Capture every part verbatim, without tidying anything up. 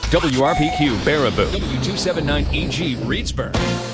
W R P Q Baraboo, W two seventy-nine E G Reedsburg.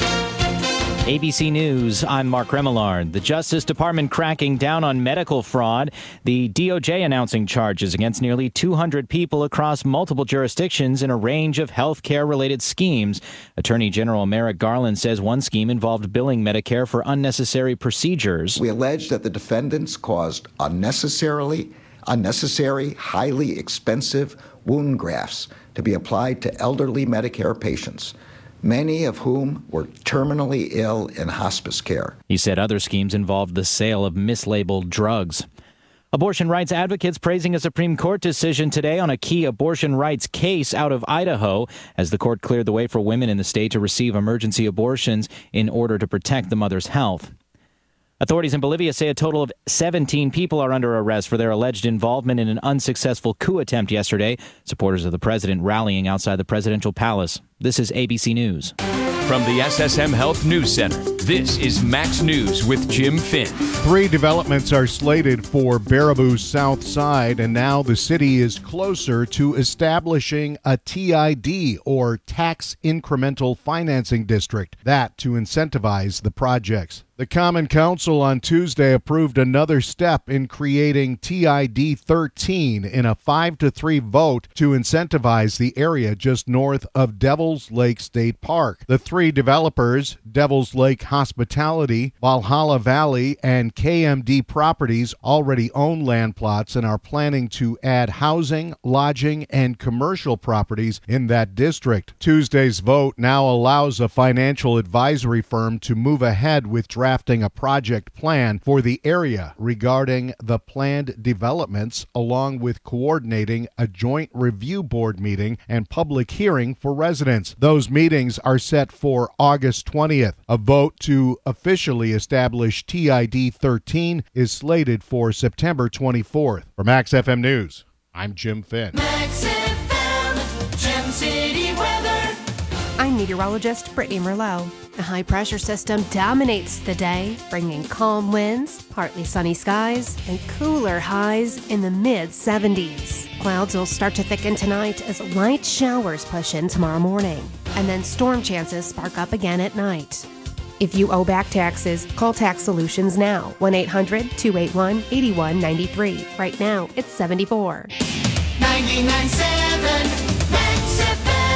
A B C News, I'm Mark Remillard. The Justice Department cracking down on medical fraud. The D O J announcing charges against nearly two hundred people across multiple jurisdictions in a range of health care-related schemes. Attorney General Merrick Garland says one scheme involved billing Medicare for unnecessary procedures. We allege that the defendants caused unnecessarily, unnecessary, highly expensive wound grafts to be applied to elderly Medicare patients, many of whom were terminally ill in hospice care. He said other schemes involved the sale of mislabeled drugs. Abortion rights advocates praising a Supreme Court decision today on a key abortion rights case out of Idaho as the court cleared the way for women in the state to receive emergency abortions in order to protect the mother's health. Authorities in Bolivia say a total of seventeen people are under arrest for their alleged involvement in an unsuccessful coup attempt yesterday. Supporters of the president rallying outside the presidential palace. This is A B C News. From the S S M Health News Center, this is Max News with Jim Finn. Three developments are slated for Baraboo's south side, and now the city is closer to establishing a T I D, or Tax Incremental Financing District, that to incentivize the projects. The Common Council on Tuesday approved another step in creating T I D thirteen in a five to three vote to incentivize the area just north of Devil's Lake State Park. The three developers, Devil's Lake Hospitality, Valhalla Valley, and K M D Properties, already own land plots and are planning to add housing, lodging, and commercial properties in that district. Tuesday's vote now allows a financial advisory firm to move ahead with drafting a project plan for the area regarding the planned developments, along with coordinating a joint review board meeting and public hearing for residents. Those meetings are set for August twentieth. A vote to officially establish T I D thirteen is slated for September twenty-fourth. For Max F M News, I'm Jim Finn. Max F M, Gem City weather. I'm meteorologist Brittany Merlot. A high-pressure system dominates the day, bringing calm winds, partly sunny skies, and cooler highs in the mid seventies. Clouds will start to thicken tonight as light showers push in tomorrow morning, and then storm chances spark up again at night. If you owe back taxes, call Tax Solutions now, one eight hundred two eight one eight one nine three. Right now, it's seventy-four. ninety-nine point seven Max F M.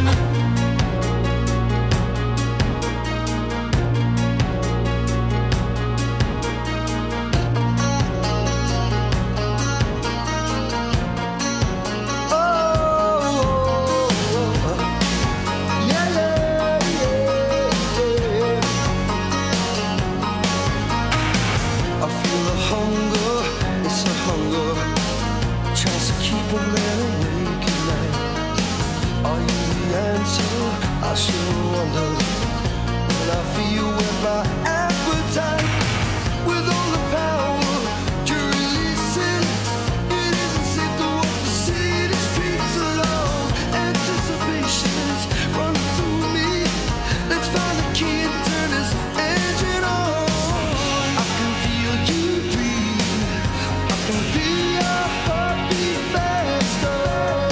I sure wonder when I feel with my appetite, with all the power to release it. It isn't safe to walk the city streets alone. Anticipation is running through me. Let's find the key and turn this engine on. I can feel you breathe. I can feel your heartbeat faster.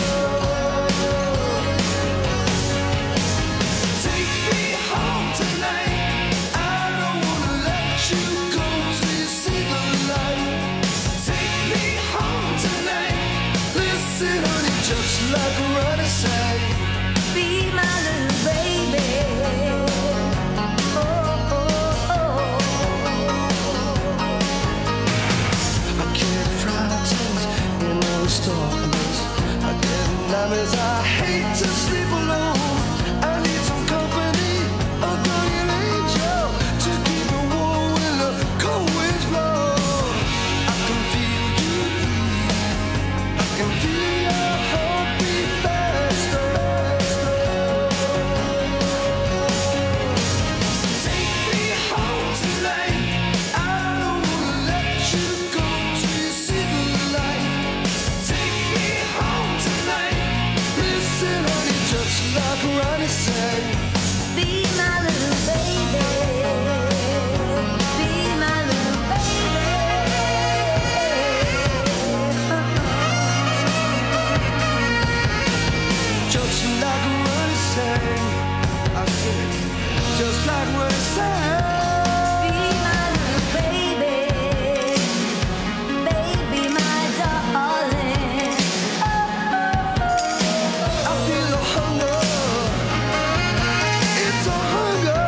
Just like a running side, be my little baby. Oh, oh, oh. I get frightened in all this darkness. I get nightmares. I hate to sleep alone. I need some company, a guardian angel to keep me warm when the cold winds blow. I can feel you breathe. I can feel your heartbeat faster. Take me home tonight. I don't wanna let you go till you see the light. Take me home tonight. Listen, honey, just like Ronnie said, be my little baby. Be my little baby. Just sang. I said, just like what it sang. Be my little baby, baby, my darling. I feel a hunger. It's a hunger.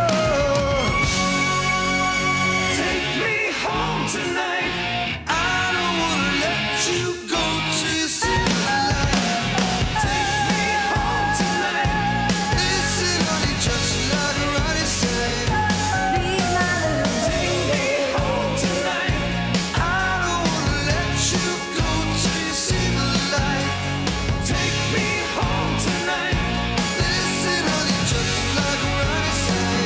Take me home tonight. I don't wanna let you go till you see the light. Take me home tonight. Listen, honey, just like Ronnie said. Be my little Take me home tonight. I don't wanna let you go till you see the light. Take me home tonight. Listen, honey, just like Ronnie said.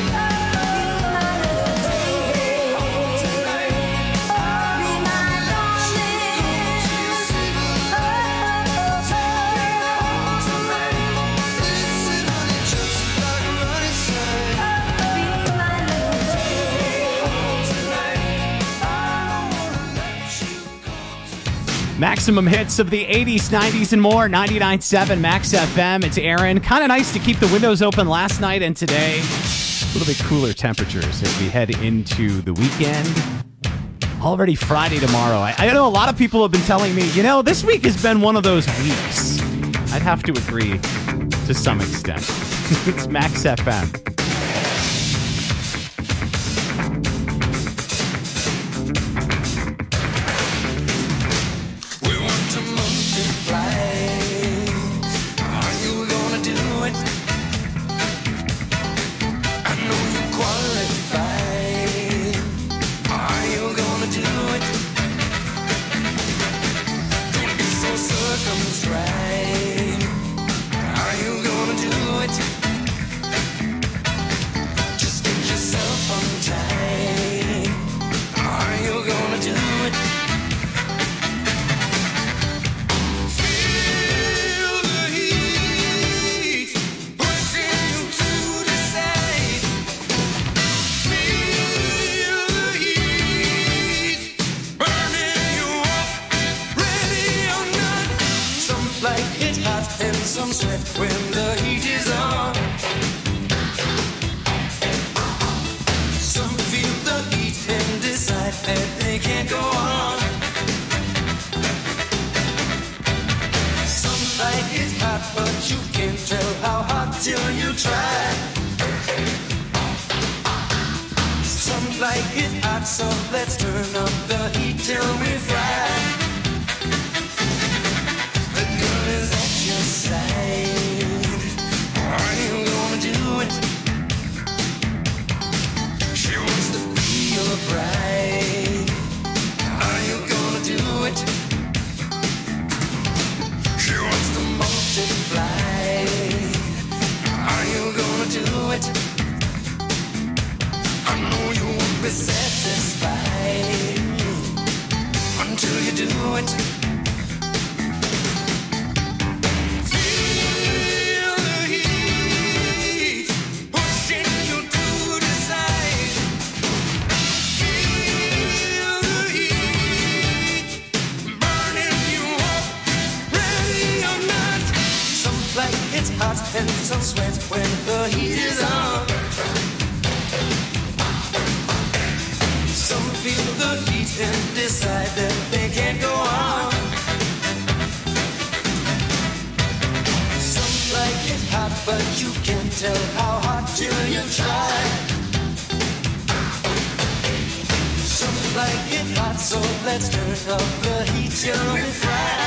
Take me home tonight. I don't wanna let you go till you see the light. Take me home tonight. Listen, honey, just like Ronnie said. be my little Take me home tonight. I don't wanna let you go. Maximum hits of the eighties, nineties, and more. ninety-nine point seven Max F M. It's Aaron. Kind of nice to keep the windows open last night and today. A little bit cooler temperatures as we head into the weekend. Already Friday tomorrow. I, I know a lot of people have been telling me, you know, this week has been one of those weeks. I'd have to agree to some extent. It's Max F M. We want to multiply. Are you gonna do it? I know you qualify. Are you gonna do it? Don't be so circumscribed. Are you gonna do it? Just get yourself untied. Are you gonna do it? Feel the heat pushing you to decide. Feel the heat burning you up, ready or not. Some like it hot and some sweat when the heat is on. Some feel the heat and decide that they can't go on. Some like it hot, but you can't tell how hot till you try. Some like it hot, so let's turn up the heat till we fry. The girl is at your side. Are you gonna do it? She wants to be your bride. Are you gonna do it? She wants to multiply. Are you gonna do it? I know you won't be satisfied until you do it. Feel the heat pushing you to decide. Feel the heat burning you up, ready or not. Some like it's hot and some sweat when the heat is on. Some feel the heat and decide that they can't go on. Some like it hot, but you can't tell how hot till you try. Some like it hot, so let's turn up the heat till we fry.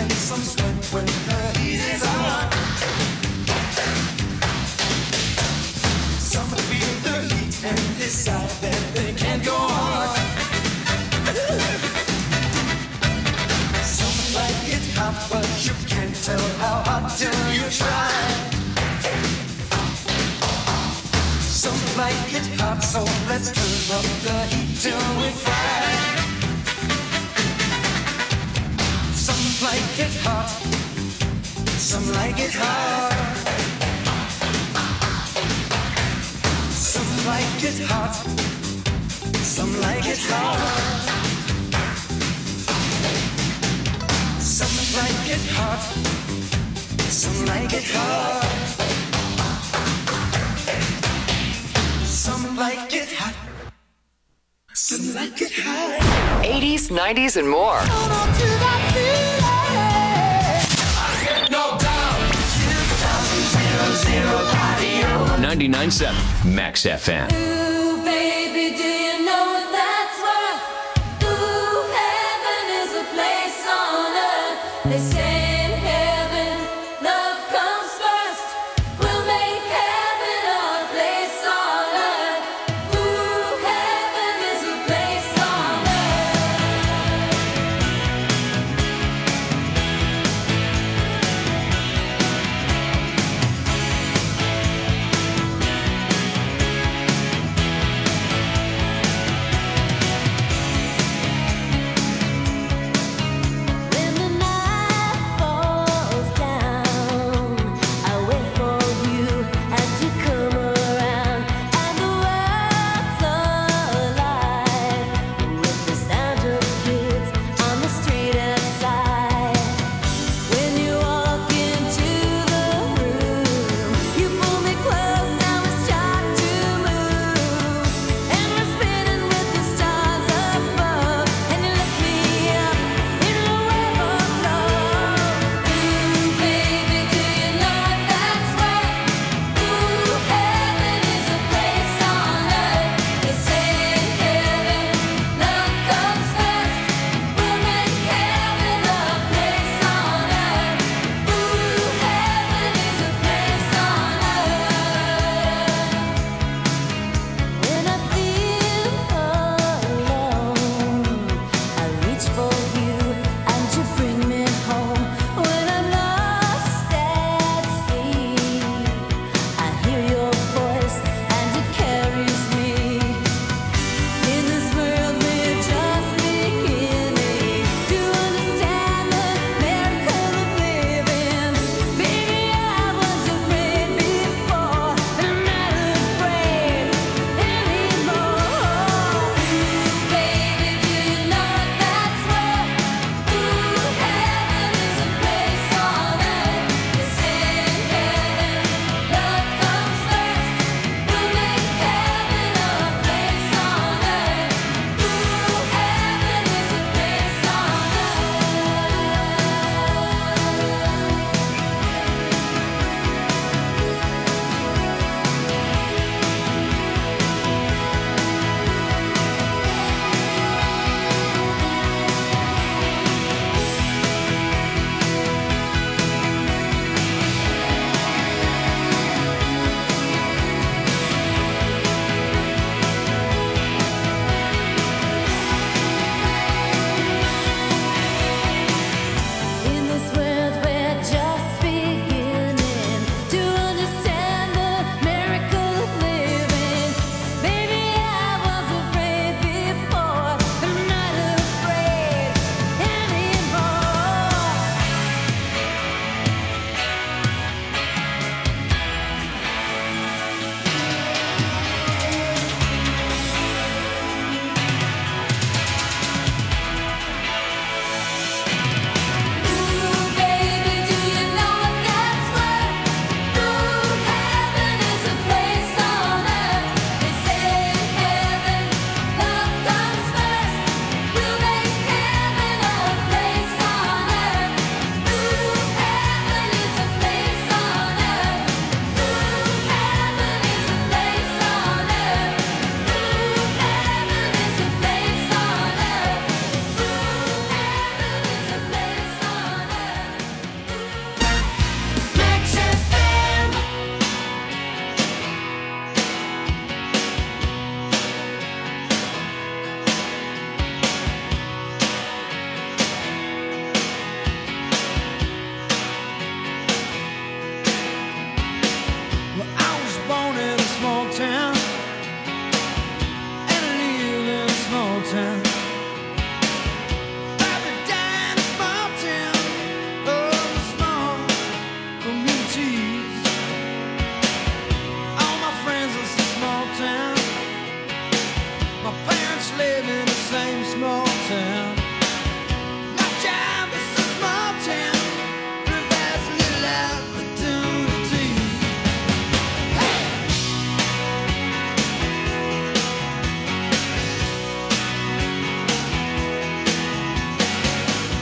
and some sweat when the heat is on. Some feel the heat and decide that they can't go on. Some like it hot, but you can't tell how hot till you try. Some like it hot, so let's turn up the heat till we fry. Some like it hot, some like it hard. Some like it hot, some like it hard. Some like it hot, some like it hard. Some like it hot, some like it hard. eighties, nineties, and more. ninety-nine point seven Max F M. Ooh, baby, do you know that's what? Ooh, heaven is a place on earth. They say in heaven, love comes first. We'll make heaven our place on earth. Ooh, heaven is a place on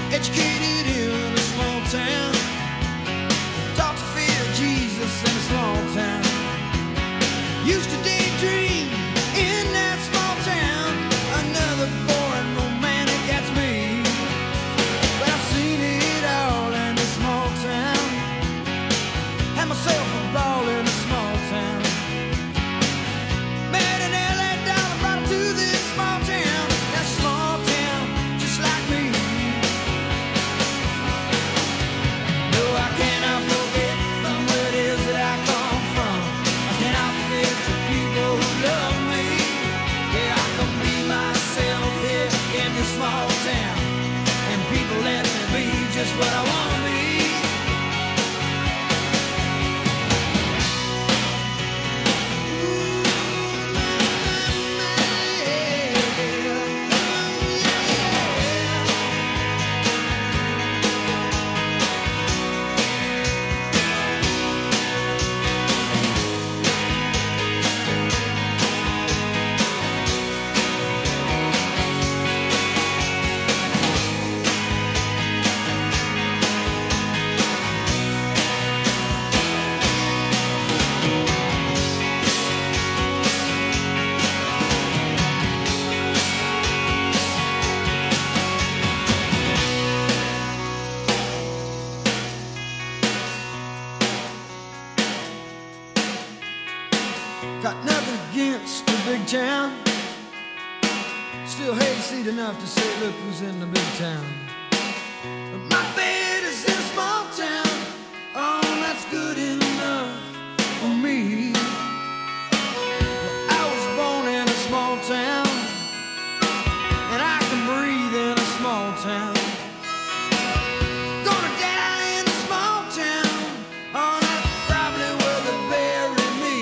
educated in a small town, taught to fear Jesus in a small town. Used to daydream in that small town. Another boring romantic, that's me. But I've seen it all in this small town. Had myself a ball in a small town. Met an L A dollar, brought her to this small town. That small town, just like me. No, I cannot forget from where it is that I come from. I cannot forget the people who love me. Yeah, I can be myself here in this small town, and people let me be just what I want to be. Got nothing against the big town. Still hayseed enough to say, look who's in the big town. But my bed is in a small town. Oh, that's good enough for me. Well, I was born in a small town, and I can breathe in a small town. Gonna die in a small town. Oh, that's probably where they bury me.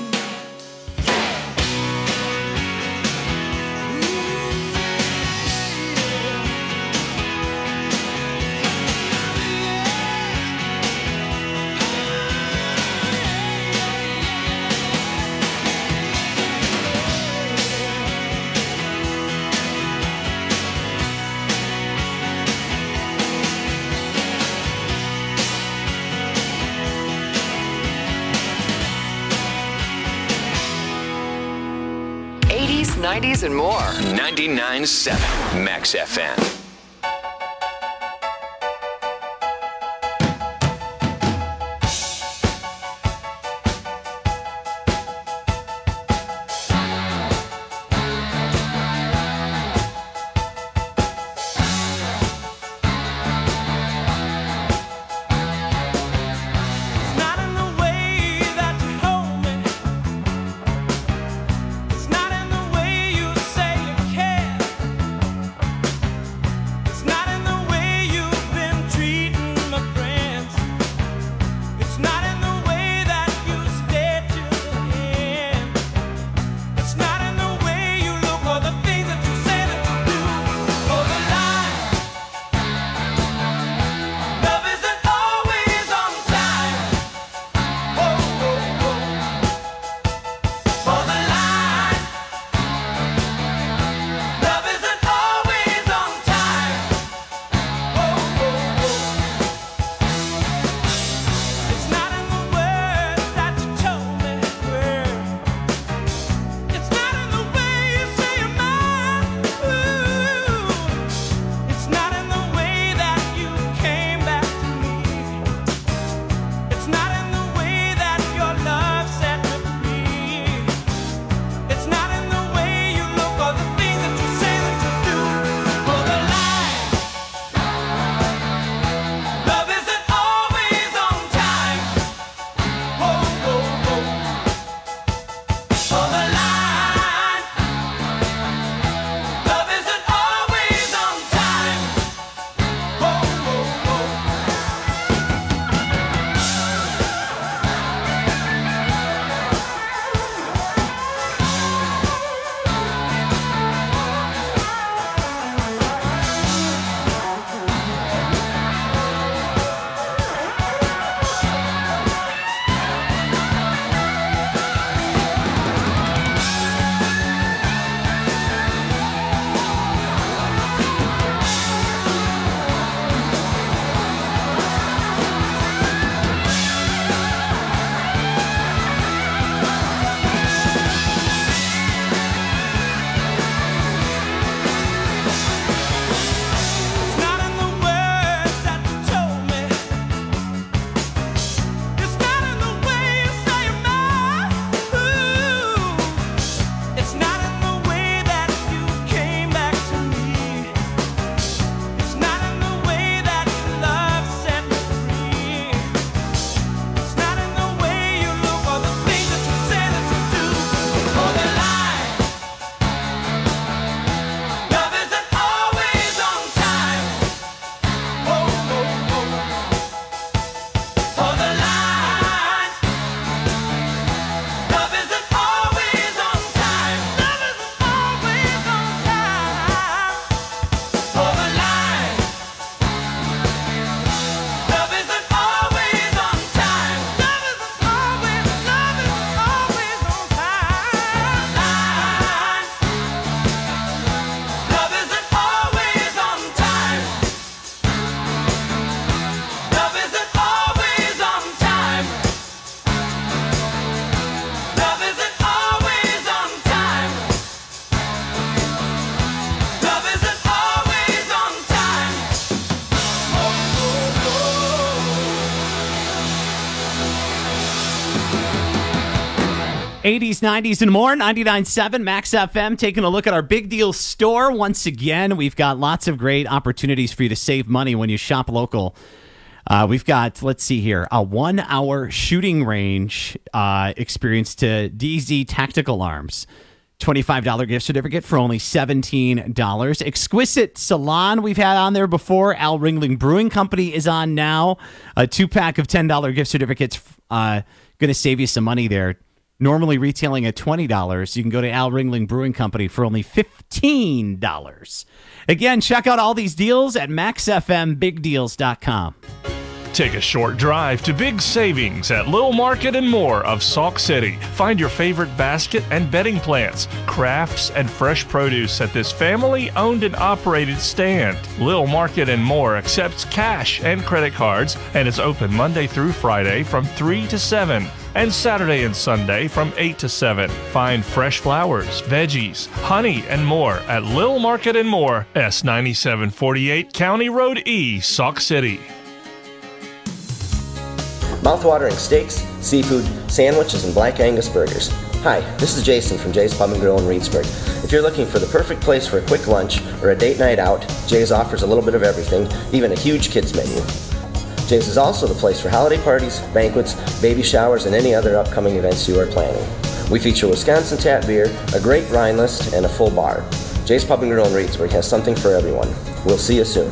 eighties, nineties, and more. ninety-nine point seven Max F M. It's not in the way that you hold me. It's not in the way you say you care. eighties, nineties, and more. ninety-nine point seven Max F M. Taking a look at our Big Deal store. Once again, we've got lots of great opportunities for you to save money when you shop local. Uh, we've got, let's see here, a one-hour shooting range uh, experience to D Z Tactical Arms. twenty-five dollars gift certificate for only seventeen dollars. Exquisite Salon we've had on there before. Al Ringling Brewing Company is on now. A two-pack of ten dollars gift certificates. Uh, going to save you some money there. Normally retailing at twenty dollars. You can go to Al Ringling Brewing Company for only fifteen dollars. Again, check out all these deals at max f m big deals dot com. Take a short drive to big savings at Lil Market and More of Sauk City. Find your favorite basket and bedding plants, crafts, and fresh produce at this family-owned and operated stand. Lil Market and More accepts cash and credit cards and is open Monday through Friday from three to seven and Saturday and Sunday from eight to seven. Find fresh flowers, veggies, honey, and more at Lil Market and More, S ninety-seven forty-eight County Road E, Sauk City. Mouthwatering steaks, seafood, sandwiches, and Black Angus burgers. Hi, this is Jason from Jay's Pub and Grill in Reedsburg. If you're looking for the perfect place for a quick lunch or a date night out, Jay's offers a little bit of everything, even a huge kids menu. Jay's is also the place for holiday parties, banquets, baby showers, and any other upcoming events you are planning. We feature Wisconsin tap beer, a great wine list, and a full bar. Jay's Pub and Grill in Reedsburg has something for everyone. We'll see you soon.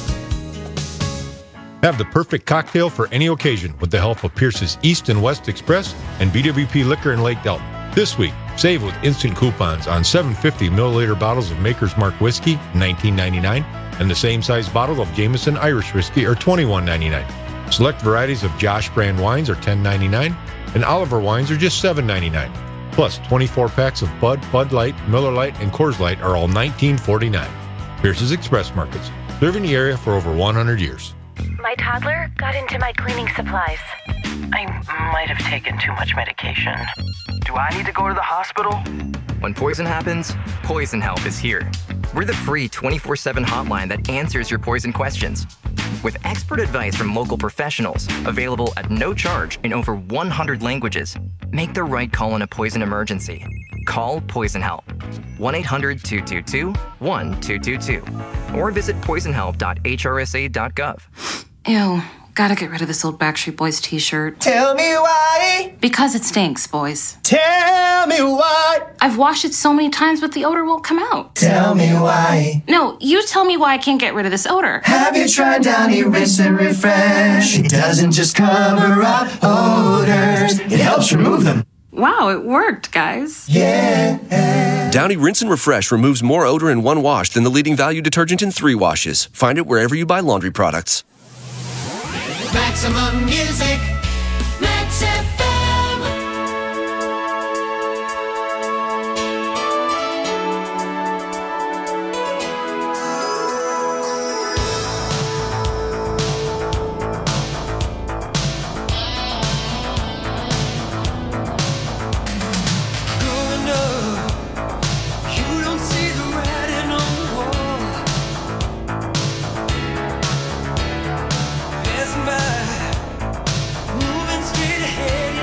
Have the perfect cocktail for any occasion with the help of Pierce's East and West Express and B W P Liquor in Lake Delton. This week, save with instant coupons on seven hundred fifty milliliter bottles of Maker's Mark whiskey, nineteen ninety-nine, and the same size bottle of Jameson Irish whiskey are twenty-one ninety-nine. Select varieties of Josh brand wines are ten ninety-nine, and Oliver wines are just seven ninety-nine. Plus, twenty-four packs of Bud, Bud Light, Miller Lite, and Coors Light are all nineteen forty-nine. Pierce's Express Markets, serving the area for over one hundred years. My toddler got into my cleaning supplies. I might have taken too much medication. Do I need to go to the hospital? When poison happens, Poison Help is here. We're the free twenty-four seven hotline that answers your poison questions. With expert advice from local professionals, available at no charge in over one hundred languages, make the right call in a poison emergency. Call Poison Help. one eight hundred two two two one two two two. Or visit poison help dot h r s a dot gov. Ew, gotta get rid of this old Backstreet Boys t-shirt. Tell me why. Because it stinks, boys. Tell me why. I've washed it so many times, but the odor won't come out. Tell me why. No, you tell me why I can't get rid of this odor. Have you tried Downy Rinse and Refresh? It doesn't just cover up odors, it helps remove them. Wow, it worked, guys. Yeah. Downy Rinse and Refresh removes more odor in one wash than the leading value detergent in three washes. Find it wherever you buy laundry products. Maximum music, Max F M. Growing up, you don't see the writing on the wall. Passing by, moving straight ahead.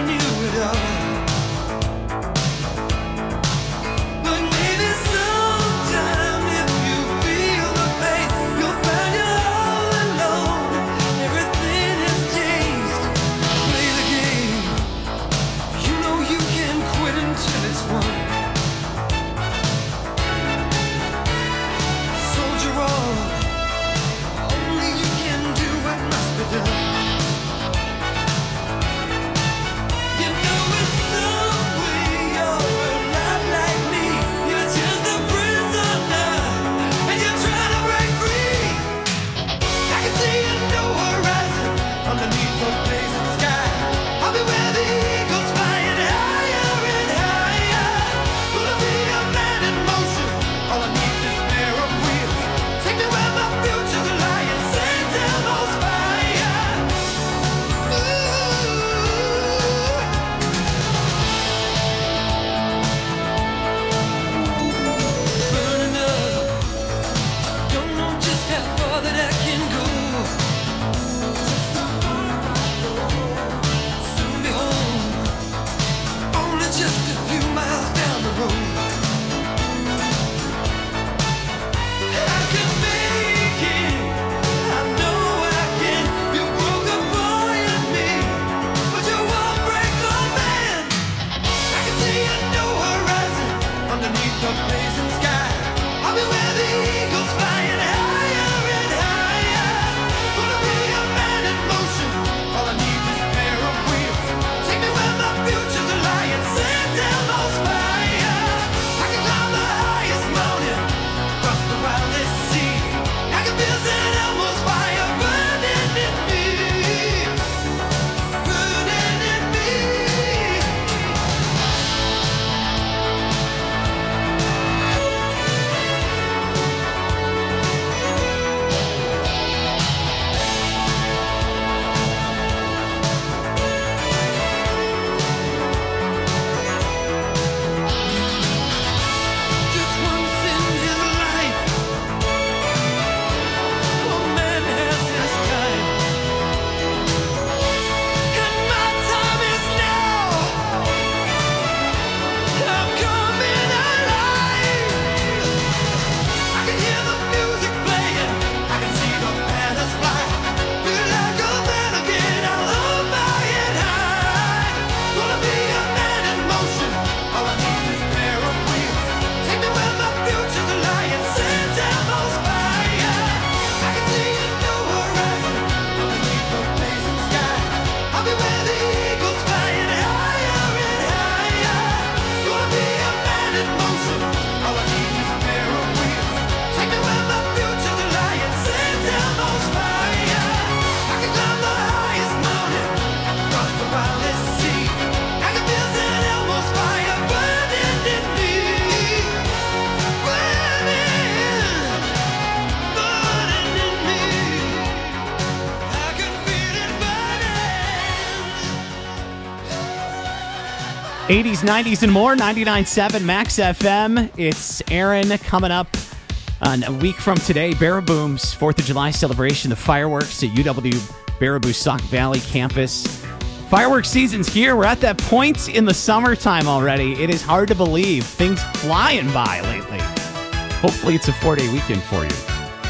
eighties, nineties, and more. ninety-nine point seven Max F M. It's Aaron coming up on a week from today. Baraboom's fourth of July celebration. The fireworks at U W Baraboo Sauk Valley campus. Fireworks season's here. We're at that point in the summertime already. It is hard to believe. Things flying by lately. Hopefully it's a four-day weekend for you.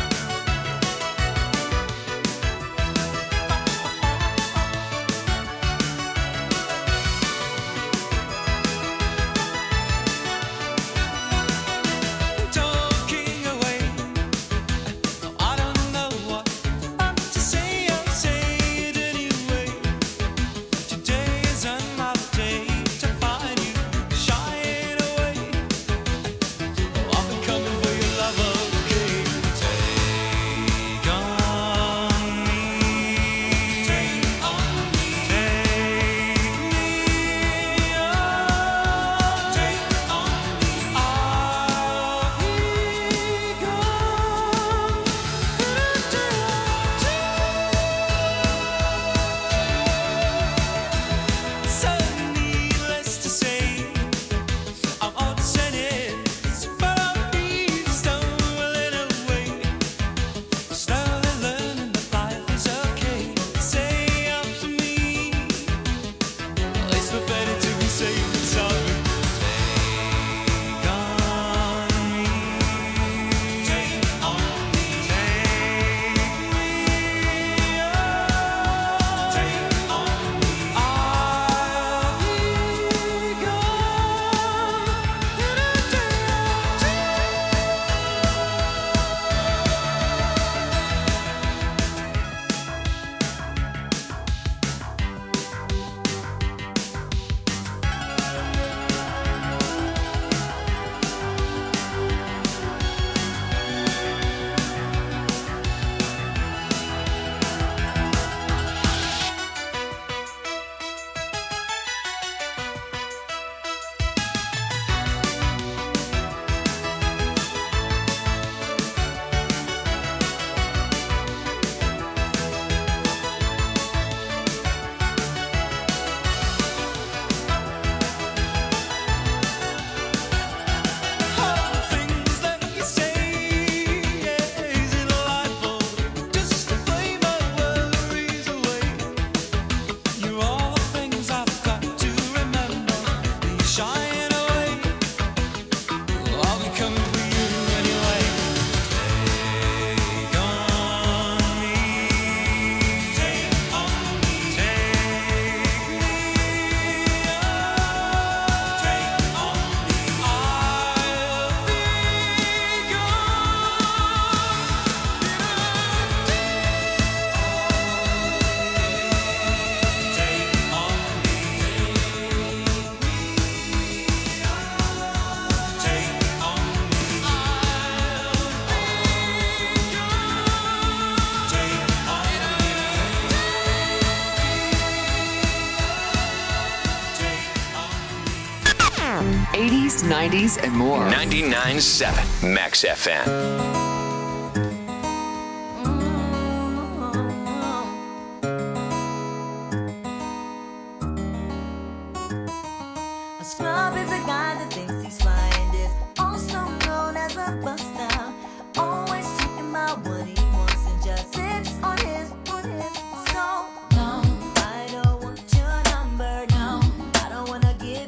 eighties, nineties, and more. ninety-nine point seven Max F M.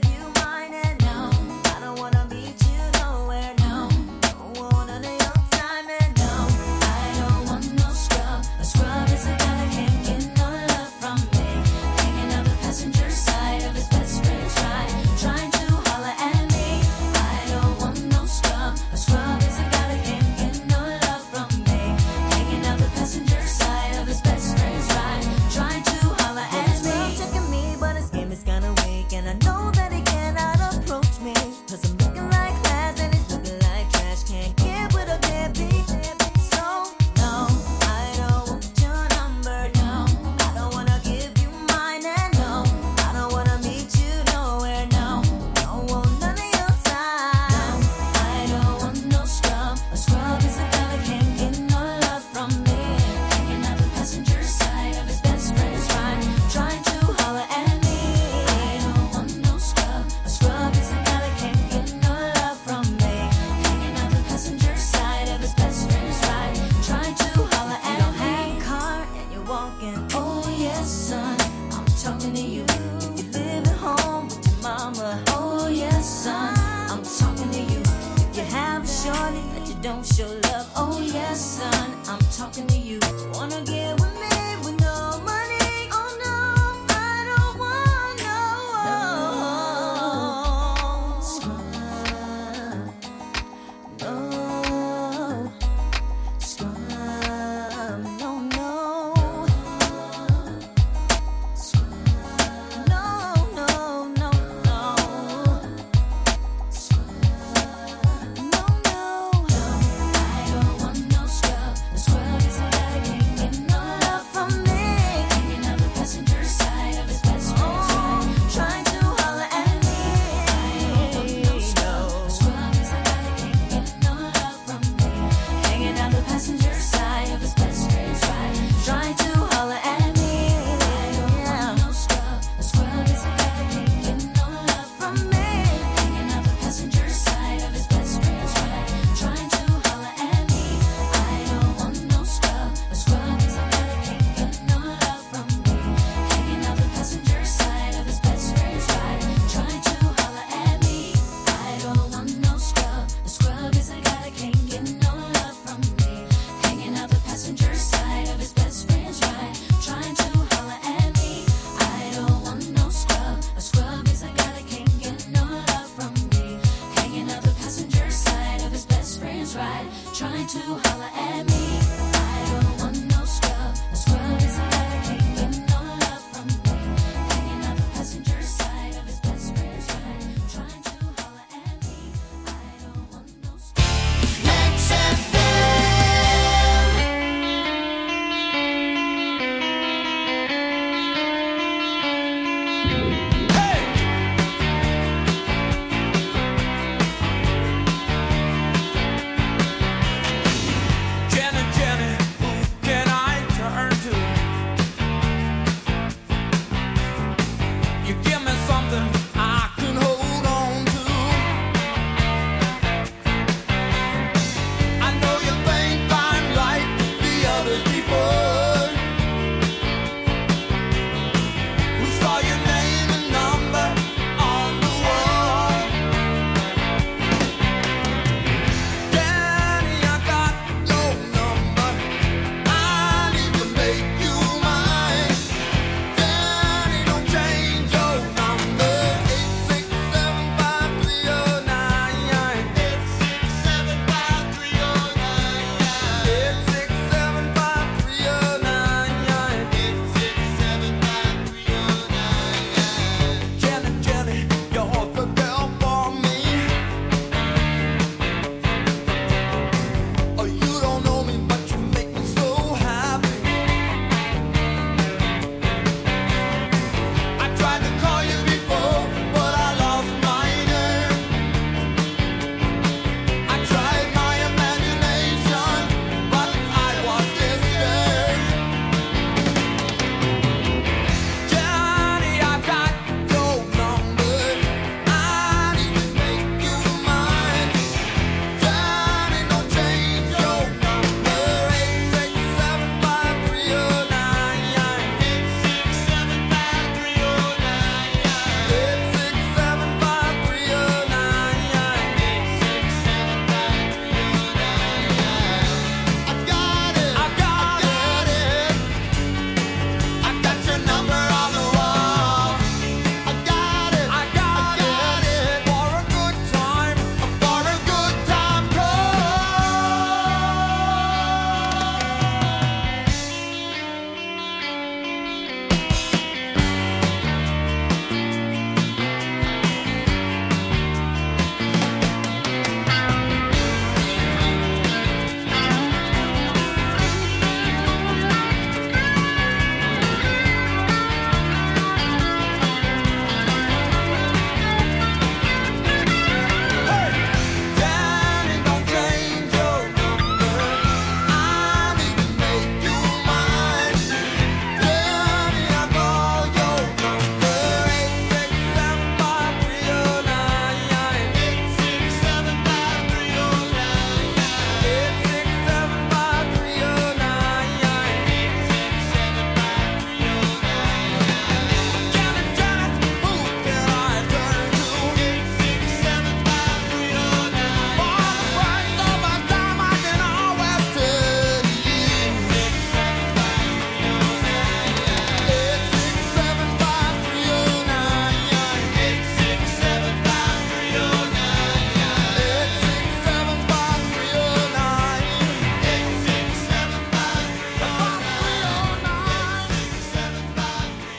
Time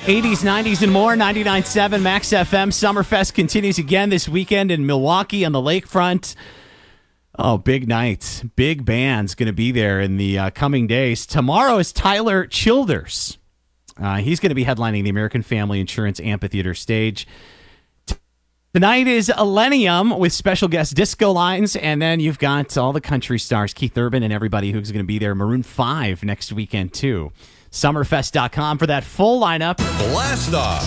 eighties, nineties, and more. ninety-nine point seven Max F M. Summerfest continues again this weekend in Milwaukee on the lakefront. Oh, big nights. Big band's going to be there in the uh, coming days. Tomorrow is Tyler Childers. Uh, he's going to be headlining the American Family Insurance Amphitheater stage. Tonight is Illenium with special guest Disco Lines, and then you've got all the country stars, Keith Urban and everybody who's going to be there. Maroon five next weekend, too. Summerfest dot com for that full lineup. Blast off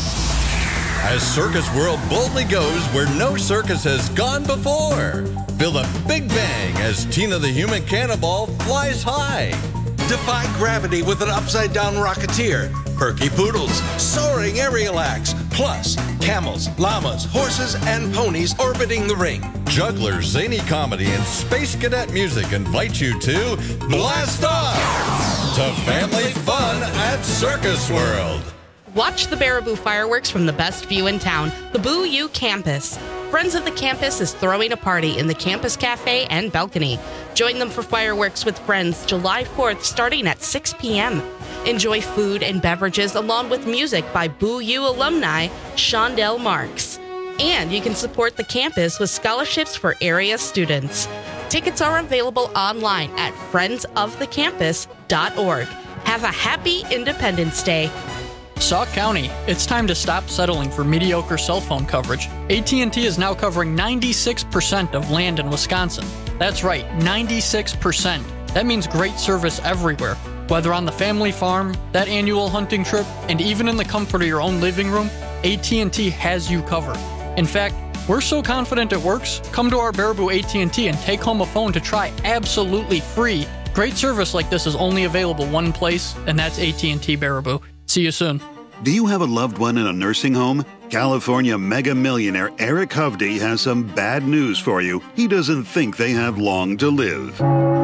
as Circus World boldly goes where no circus has gone before. Feel the big bang as Tina the Human Cannonball flies high. Defy gravity with an upside-down rocketeer. Perky poodles, soaring aerial acts, plus camels, llamas, horses, and ponies orbiting the ring. Jugglers, zany comedy, and space cadet music invite you to Blast Off to family fun at Circus World. Watch the Baraboo fireworks from the best view in town, the Boo U Campus. Friends of the Campus is throwing a party in the Campus Cafe and Balcony. Join them for fireworks with friends July fourth starting at six p.m. Enjoy food and beverages along with music by Boo U alumni Shondell Marks. And you can support the campus with scholarships for area students. Tickets are available online at friends of the campus dot org. Have a happy Independence Day. Sauk County, it's time to stop settling for mediocre cell phone coverage. A T and T is now covering ninety-six percent of land in Wisconsin. That's right, ninety-six percent. That means great service everywhere. Whether on the family farm, that annual hunting trip, and even in the comfort of your own living room, A T and T has you covered. In fact, we're so confident it works, come to our Baraboo A T and T and take home a phone to try absolutely free. Great service like this is only available one place, and that's A T and T Baraboo. See you soon. Do you have a loved one in a nursing home? California mega millionaire Eric Hovde has some bad news for you. He doesn't think they have long to live.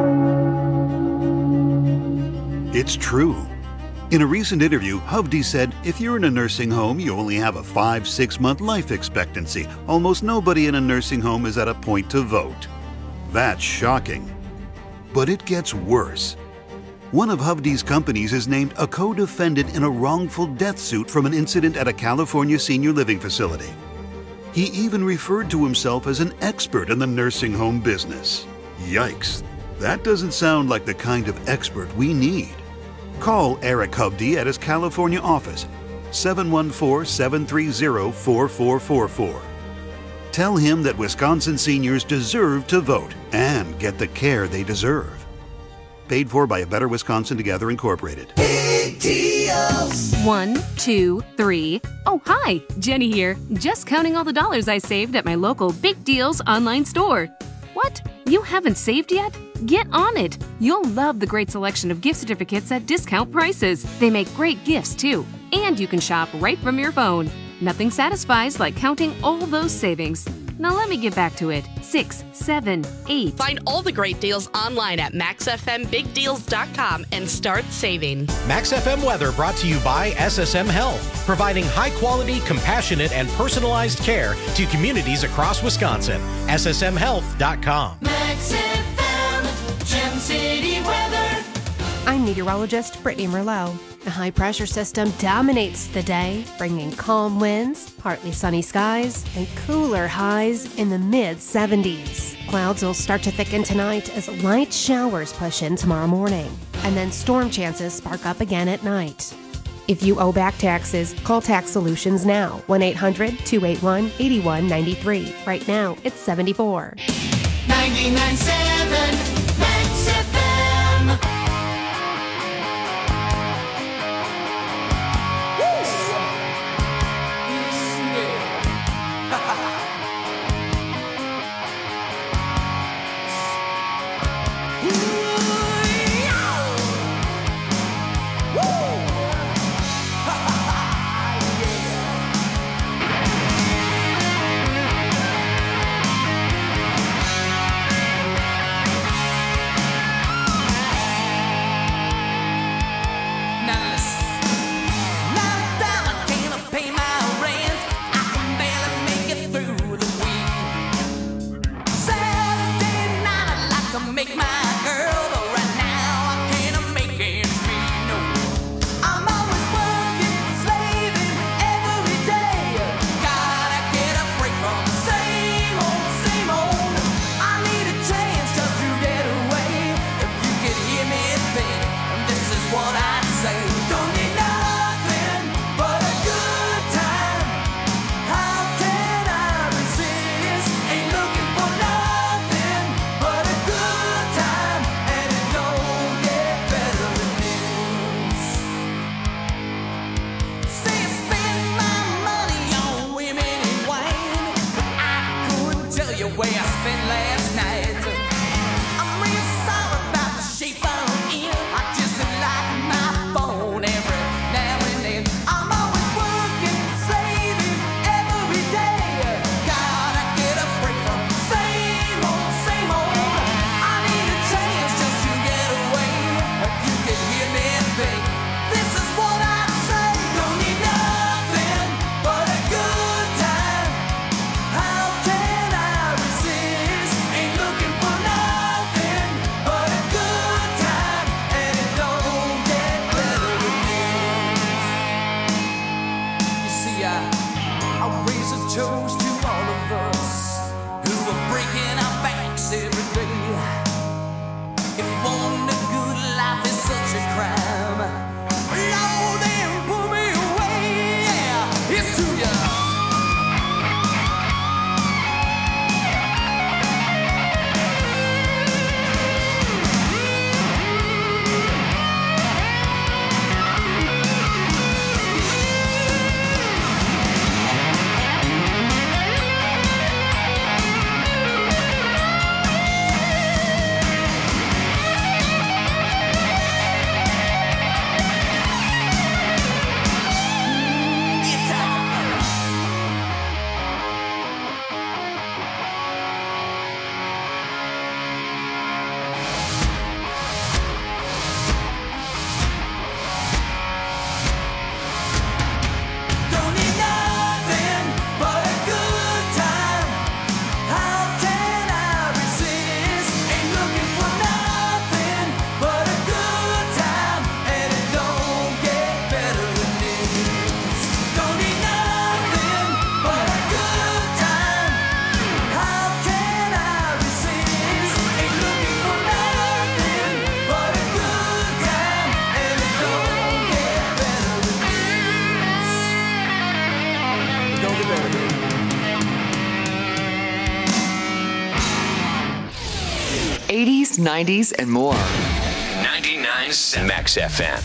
It's true. In a recent interview, Hovde said, if you're in a nursing home, you only have a five, six month life expectancy. Almost nobody in a nursing home is at a point to vote. That's shocking. But it gets worse. One of Hovde's companies is named a co-defendant in a wrongful death suit from an incident at a California senior living facility. He even referred to himself as an expert in the nursing home business. Yikes. That doesn't sound like the kind of expert we need. Call Eric Hovde at his California office, seven one four, seven three zero, four four four four. Tell him that Wisconsin seniors deserve to vote and get the care they deserve. Paid for by A Better Wisconsin Together Incorporated. Big deals! One, two, three. Oh, hi, Jenny here. Just counting all the dollars I saved at my local Big Deals online store. What? You haven't saved yet? Get on it. You'll love the great selection of gift certificates at discount prices. They make great gifts, too. And you can shop right from your phone. Nothing satisfies like counting all those savings. Now let me get back to it. Six, seven, eight. Find all the great deals online at max f m big deals dot com and start saving. Max F M weather brought to you by S S M Health, providing high-quality, compassionate, and personalized care to communities across Wisconsin. S S M health dot com. Max F M, Gem City weather. I'm meteorologist Brittany Merlot. A high-pressure system dominates the day, bringing calm winds, partly sunny skies, and cooler highs in the mid seventies. Clouds will start to thicken tonight as light showers push in tomorrow morning, and then storm chances spark up again at night. If you owe back taxes, call Tax Solutions now, one eight hundred, two eight one, eight one nine three. Right now, it's seventy-four. ninety-nine point seven Max F M. eighties, nineties, and more. ninety-nine point seven Max F M.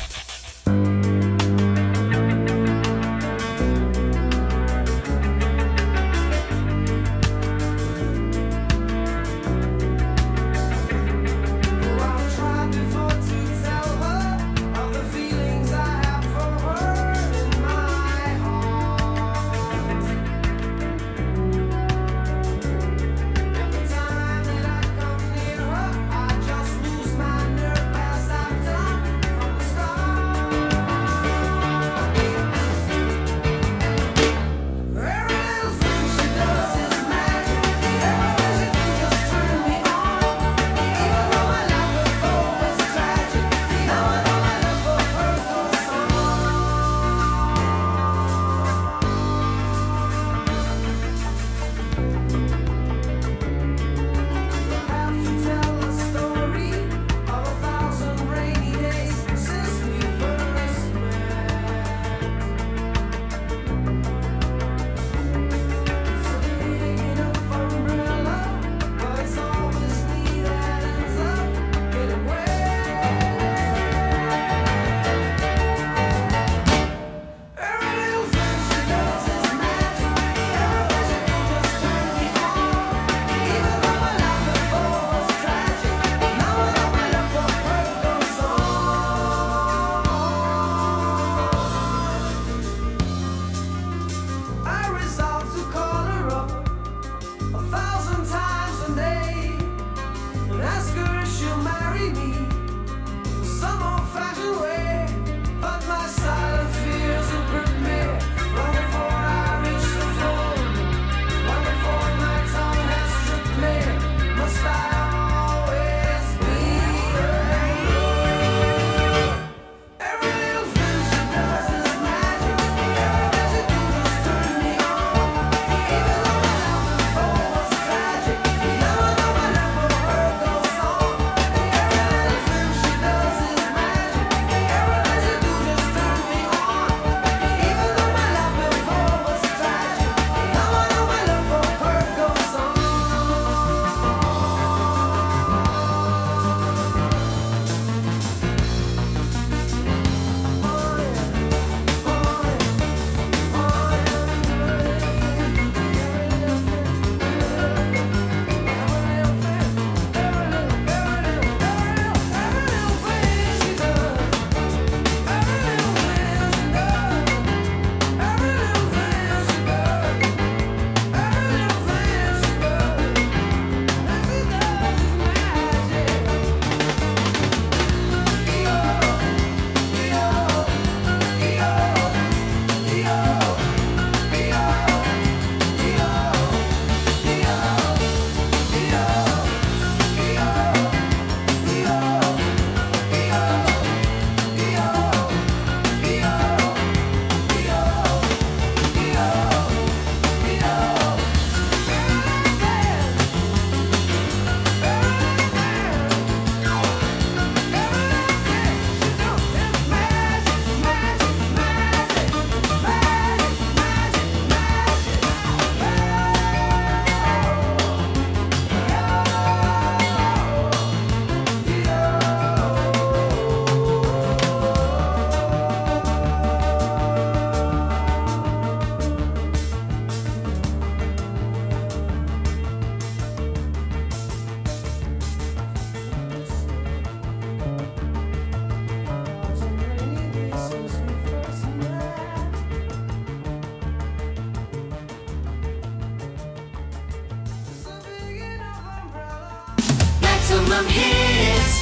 Maximum hits.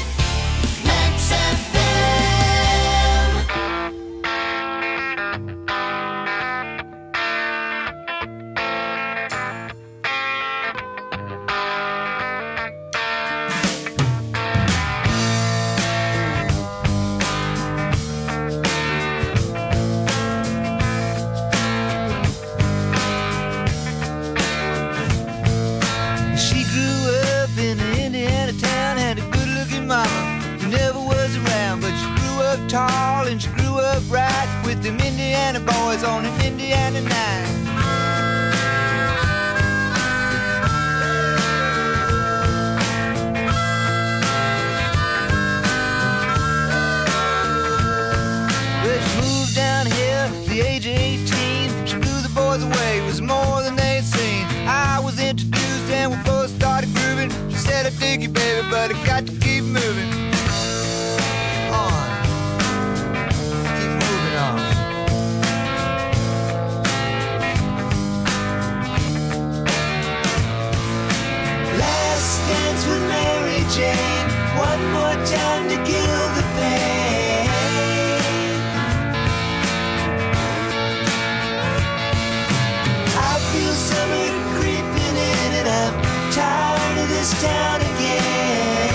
Max F M. She grew up in an Indiana town, had a good-looking mama who never was around, but she grew up tall and she grew up right with them Indiana boys on an Indiana night. got to keep moving on. Keep moving on. Last dance with Mary Jane. One more time to kill the pain. I feel summer creeping in and I'm tired of this town again.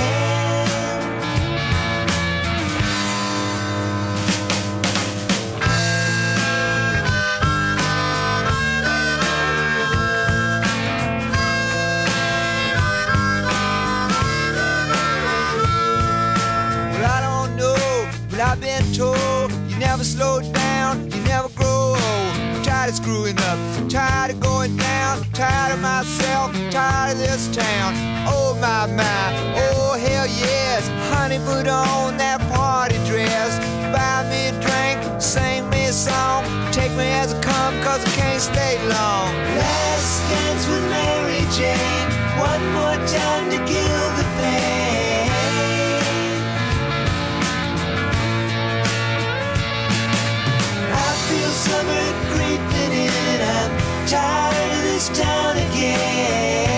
Well, I don't know, but I've been told you never slow down, you never grow old. I'm tired of screwing up, tired of going down, tired of myself, tired of this town. Oh my, my, oh hell yes. Honey, put on that party dress. Buy me a drink, sing me a song. Take me as I come, cause I can't stay long. Last dance with Mary Jane. One more time to kill the pain. I feel summer creeping in and I'm tired of this town again.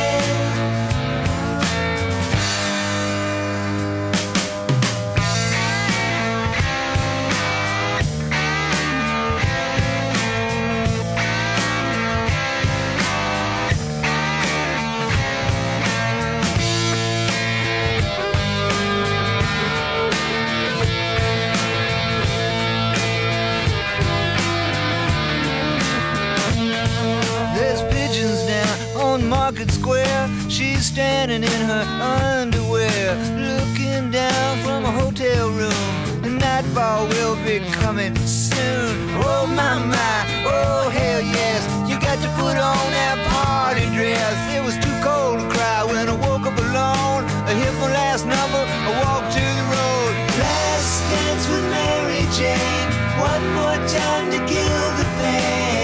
There's pigeons down on Market Square. She's standing in her underwear, looking down from a hotel room. And nightfall will be coming soon. Oh my, my, oh hell yes. You got to put on that party dress. It was too cold to cry when I woke up alone. I hit my last number, I walked to the road. Last dance with Mary Jane. One more time to kill the pain.